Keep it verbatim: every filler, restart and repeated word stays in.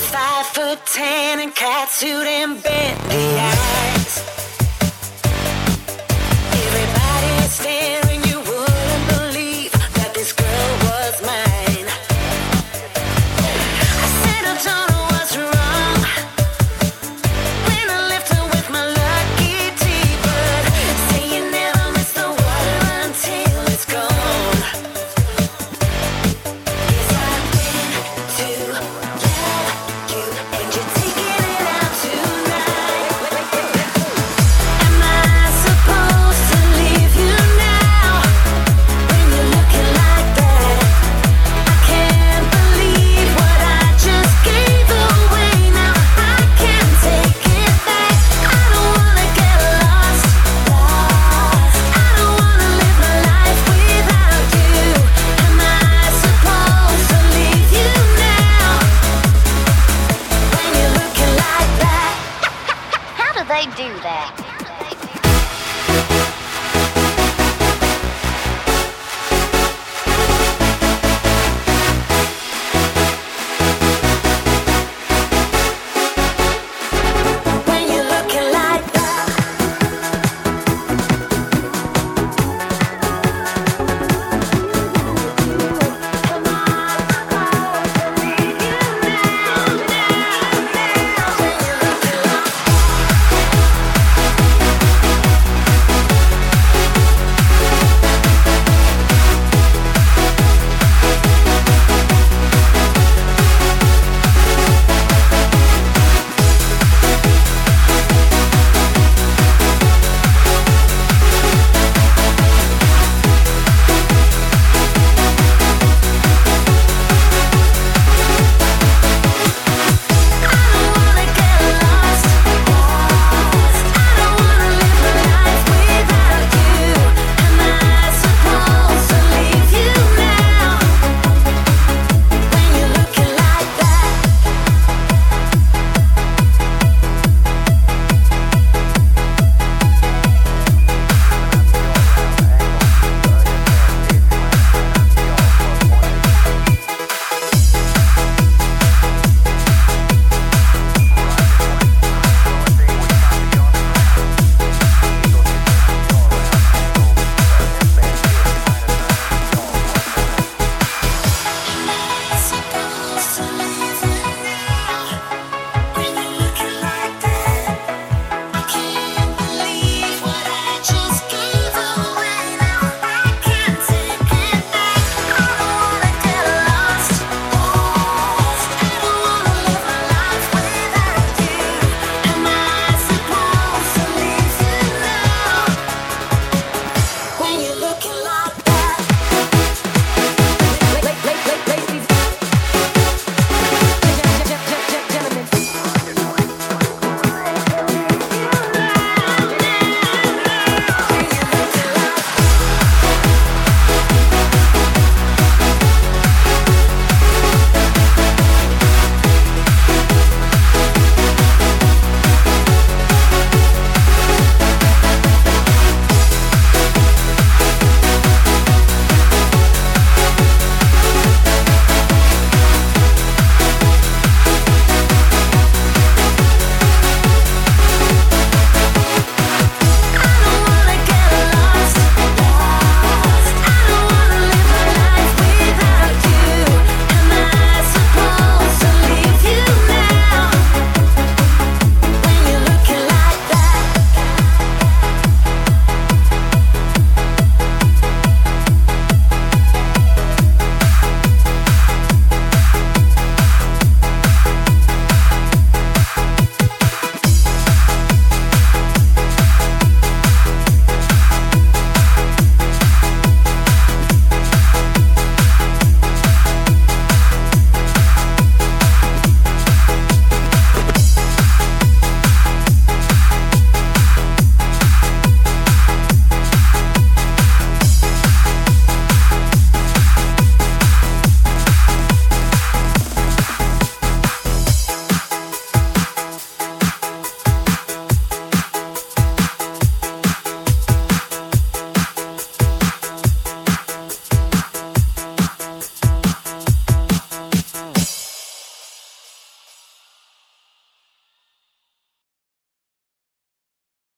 five foot ten and catsuit and Bentley eyes. Everybody staring, you wouldn't believe that this girl was mine. I said I don't know what's wrong when I left her with my lucky tea, but say you never miss the water until it's gone. Yes, I've been to love you, and you're taking it out tonight. Am I supposed to leave you now when you're looking like that? I can't believe what I just gave away. Now I can't take it back. I don't wanna get lost, lost. I don't wanna live my life without you. Am I supposed to leave you now when you're looking like that? How do they do that?